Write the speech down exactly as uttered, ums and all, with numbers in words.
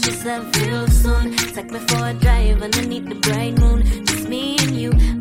introduce yourself real soon. Take me for a drive underneath the bright moon. Just me and you.